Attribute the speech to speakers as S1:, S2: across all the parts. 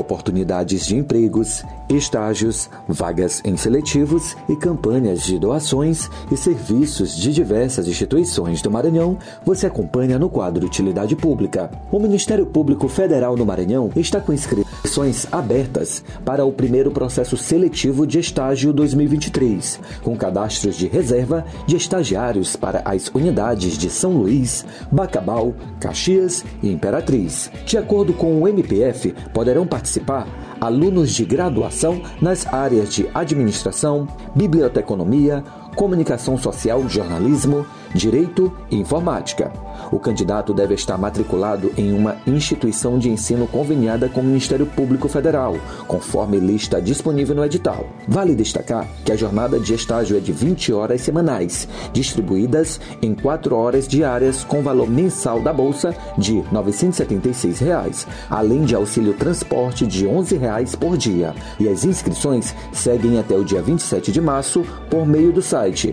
S1: oportunidades de empregos, estágios, vagas em seletivos e campanhas de doações e serviços de diversas instituições do Maranhão, você acompanha no quadro Utilidade Pública. O Ministério Público Federal no Maranhão está com inscrições abertas para o primeiro processo seletivo de estágio 2023, com cadastros de reserva de estagiários para as unidades de São Luís, Bacabal, Caxias e Imperatriz. De acordo com o MPF, poderão participar alunos de graduação nas áreas de administração, biblioteconomia, comunicação social, jornalismo, direito e informática. O candidato deve estar matriculado em uma instituição de ensino conveniada com o Ministério Público Federal, conforme lista disponível no edital. Vale destacar que a jornada de estágio é de 20 horas semanais, distribuídas em 4 horas diárias com valor mensal da bolsa de R$ 976, além de auxílio transporte de R$ 11 por dia. E as inscrições seguem até o dia 27 de março por meio do site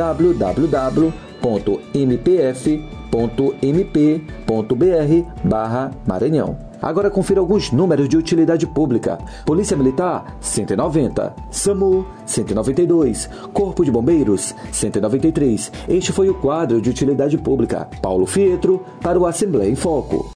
S1: www.mpf.mp.br/Maranhão. Agora confira alguns números de utilidade pública. Polícia Militar, 190. SAMU, 192. Corpo de Bombeiros, 193. Este foi o quadro de utilidade pública. Paulo Fietro, para o Assembleia em Foco.